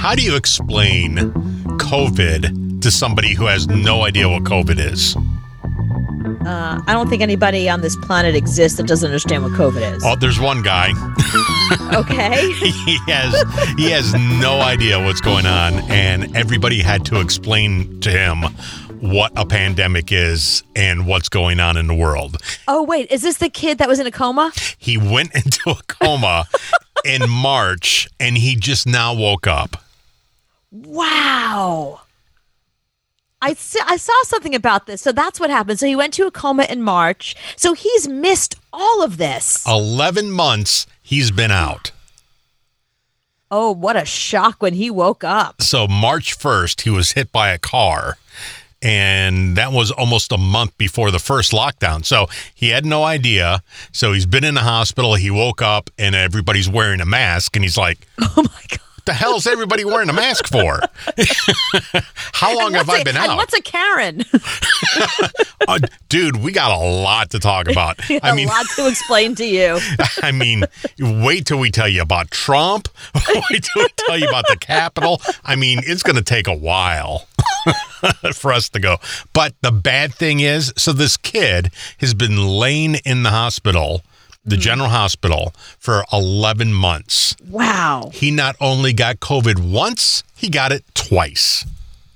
how do you explain COVID to somebody who has no idea what COVID is? I don't think anybody on this planet exists that doesn't understand what COVID is. Oh, there's one guy. Okay. He has no idea what's going on, and everybody had to explain to him what a pandemic is and what's going on in the world. Oh, wait. Is this the kid that was in a coma? He went into a coma in March, and he just now woke up. Wow. I saw something about this. So that's what happened. So he went to a coma in March. So he's missed all of this. 11 months he's been out. Oh, what a shock when he woke up. So March 1st, he was hit by a car. And that was almost a month before the first lockdown. So he had no idea. So he's been in the hospital. He woke up and everybody's wearing a mask. And he's like, oh, my God. The hell's everybody wearing a mask for? How long have I been out? And what's a Karen? Dude, we got a lot to talk about. A lot to explain to you. I mean, wait till we tell you about Trump. Wait till we tell you about the Capitol. I mean, it's going to take a while for us to go. But the bad thing is, so this kid has been laying in the hospital, the general hospital, for 11 months. Wow. He not only got COVID once, he got it twice.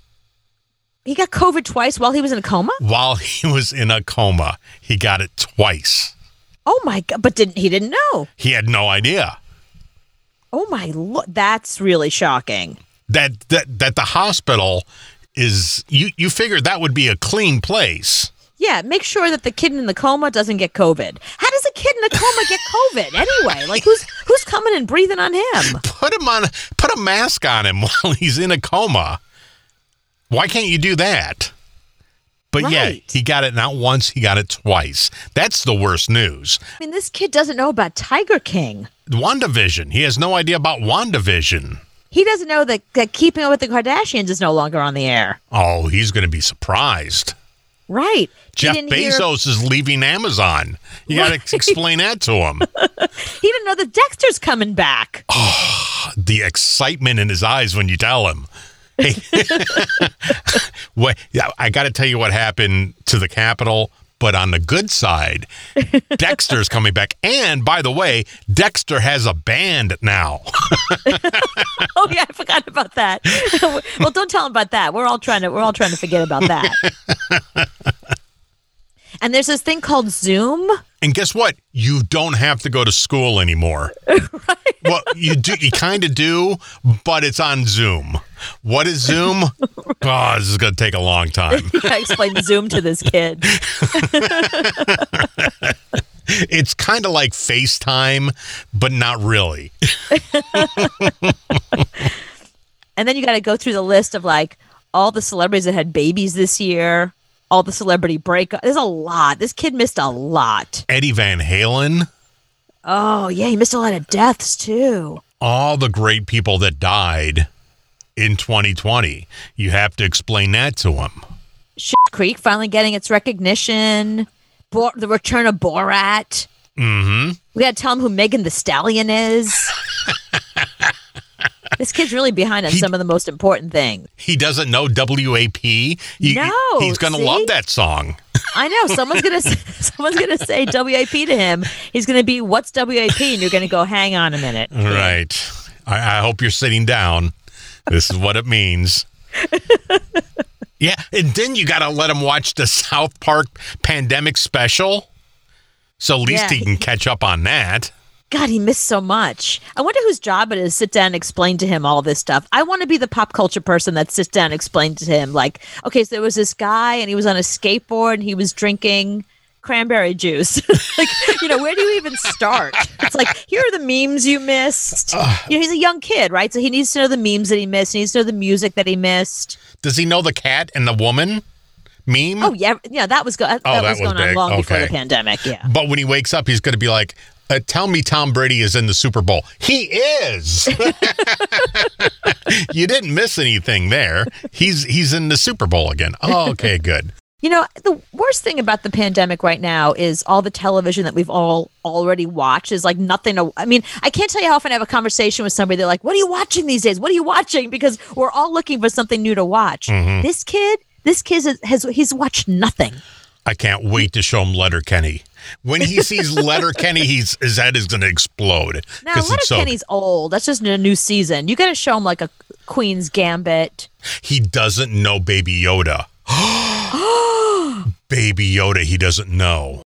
He got COVID twice while he was in a coma? While he was in a coma, he got it twice. Oh, my God. But he didn't know. He had no idea. Oh, my Lord. That's really shocking. That the hospital is, you figure that would be a clean place. Yeah, make sure that the kid in the coma doesn't get COVID. How does a kid in a coma get COVID anyway? Like, who's coming and breathing on him? Put a mask on him while he's in a coma. Why can't you do that? But right. Yeah, he got it not once, he got it twice. That's the worst news. I mean, this kid doesn't know about Tiger King. WandaVision. He has no idea about WandaVision. He doesn't know that Keeping Up with the Kardashians is no longer on the air. Oh, he's going to be surprised. Right. Jeff Bezos is leaving Amazon. You got to explain that to him. He didn't know that Dexter's coming back. Oh, the excitement in his eyes when you tell him. Hey, I got to tell you what happened to the Capitol. But on the good side, Dexter's coming back. And by the way, Dexter has a band now. Oh yeah, I forgot about that. Well, don't tell him about that. We're all trying to forget about that. And there's this thing called Zoom. And guess what? You don't have to go to school anymore. Right. Well, you do. You kind of do, but it's on Zoom. What is Zoom? Oh, this is going to take a long time. I explained Zoom to this kid. It's kind of like FaceTime, but not really. And then you got to go through the list of like all the celebrities that had babies this year, all the celebrity breakup. There's a lot. This kid missed a lot. Eddie Van Halen. Oh, yeah, he missed a lot of deaths too. All the great people that died in 2020. You have to explain that to him. Schitt's Creek finally getting its recognition. The return of Borat. Mm-hmm. We got to tell him who Megan Thee Stallion is. This kid's really behind on some of the most important things. He doesn't know WAP. No, he's going to love that song. I know. Someone's gonna say WAP to him. He's gonna be, what's WAP? And you're gonna go, hang on a minute. Right. I hope you're sitting down. This is what it means. Yeah, and then you got to let him watch the South Park pandemic special. So at least he can catch up on that. God, he missed so much. I wonder whose job it is to sit down and explain to him all this stuff. I want to be the pop culture person that sits down and explains to him, like, okay, so there was this guy and he was on a skateboard and he was drinking cranberry juice. Like, where do you even start? It's like, here are the memes you missed. He's a young kid, right? So he needs to know the memes that he missed. He needs to know the music that he missed. Does he know the cat and the woman meme? Oh, yeah. Yeah, that was, that was going on long before the pandemic, yeah. But when he wakes up, he's going to be like, tell me Tom Brady is in the Super Bowl. He is. You didn't miss anything there. He's in the Super Bowl again. Oh, okay, good. You know, the worst thing about the pandemic right now is all the television that we've all already watched is like nothing to, I mean, I can't tell you how often I have a conversation with somebody. They're like, what are you watching these days? What are you watching? Because we're all looking for something new to watch. This kid he's watched nothing. I can't wait to show him Letterkenny. When he sees Letterkenny, his head is going to explode. Now, Letterkenny's old. That's just a new season. You got to show him like a Queen's Gambit. He doesn't know Baby Yoda. Baby Yoda, he doesn't know.